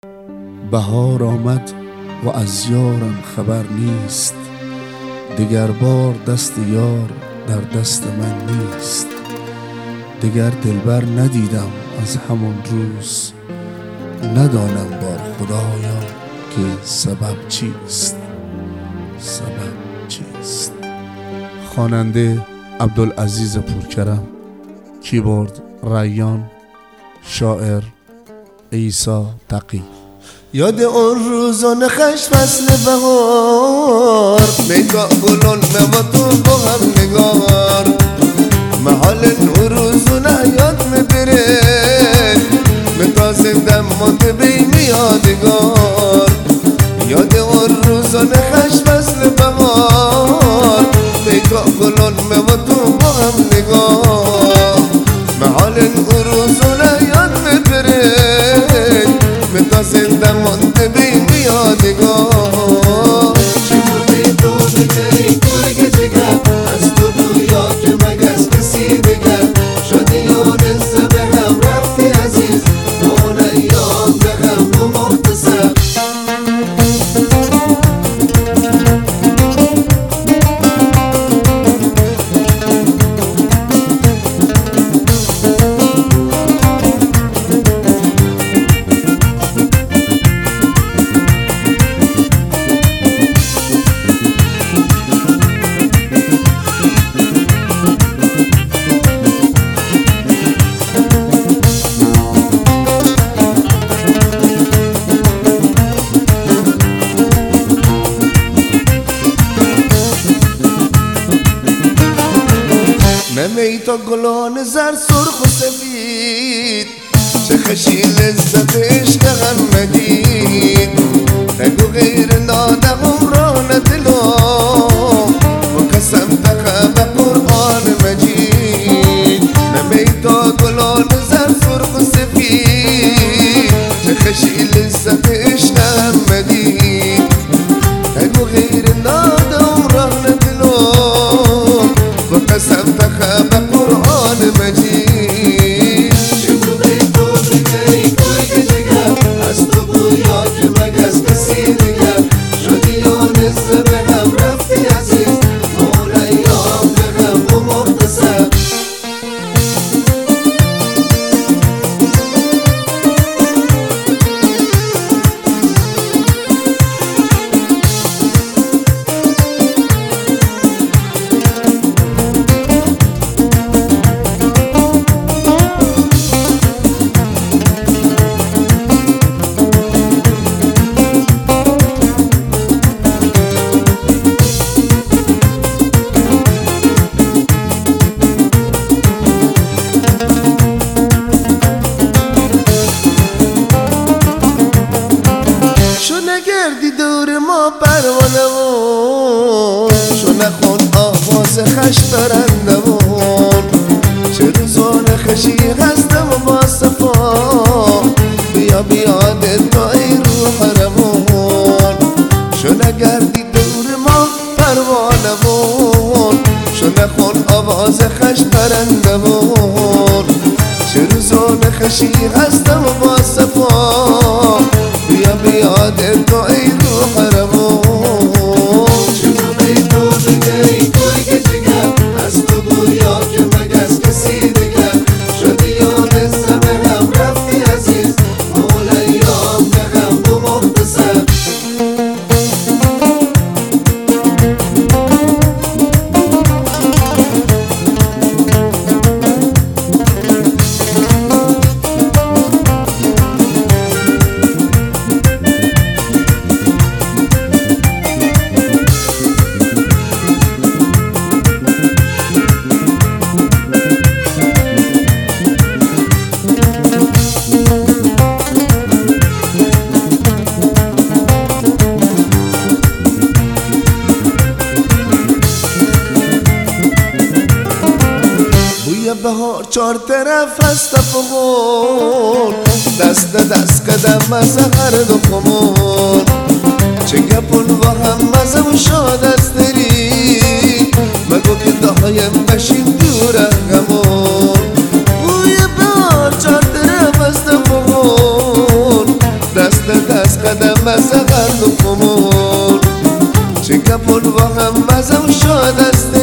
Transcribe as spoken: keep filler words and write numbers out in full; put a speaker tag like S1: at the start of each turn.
S1: بهار آمد و از یارم خبر نیست، دگر بار دست یار در دست من نیست. دگر دلبر ندیدم از همان روز، ندانم بار خدایا که سبب چیست، سبب چیست. خواننده عبدالعزیز پورکرم، کیبورد ریان، شاعر عیسی تقی.
S2: یاد اون روزان خش فصل بهار، میگا گلون و تو با هم نگار، محال اون روزونه یاد میبره، متازه دم بی میادگار. یاد اون روزان خش فصل بهار، میگا گلون و تو با هم نگار، محال اون روزونه یاد میبره، متازه دم بی میادگار.
S3: چمو بیتو بگی کلگه جگر، از تو بویا که مگس کسی بگر، شدیون زبه هم رفتی عزیز، اون ایام بهم و مختصر.
S2: نمی تا گلان زر سرخ و سفید، چه خشی لذت عشق هم مدید. نگو غیر ناده عمران دلو، و قسم تخم قرآن مجید. نمی تا گلان زر سرخ و سفید، چه خشی لذت عشق هم مدید. نگو غیر ناده عمران دلو، و قسم تخم قرآن مجید.
S3: چمو بیتو بگی کلگه جگر، از تو بویا که مگس کسی بگر، شدیون زبه هم رفتی عزیز، اون ایام بهم و مختصر.
S2: گردی دور ما پروانمون، چون نخون آواز خش برندمون. چه روزان خشی هستم و با صفا، بیا بیاد تا ای روح حرمون. چون نگردی دور ما پروانمون، چون نخون آواز خش برندمون. چه روزان خشی هستم و با صفا، بیا بیاد تو ای روح حرمون.
S3: چمو بیتو بگی کلگه جگر، از تو بویا که مگس کسی بگر، شدیون زبه هم رفتی عزیز، اون ایام بهم و مختصر.
S2: بهار چار طرف هست فغول، دست دست قدم از هر دو خمول. چه گپون و هم مزه و شاد از دری، مگو که دایم بشیم دور غمون. بوی بهار چار طرف هست فغول، دست دست قدم مزه غرد و خمون چه گپون با هم مزه و شاد است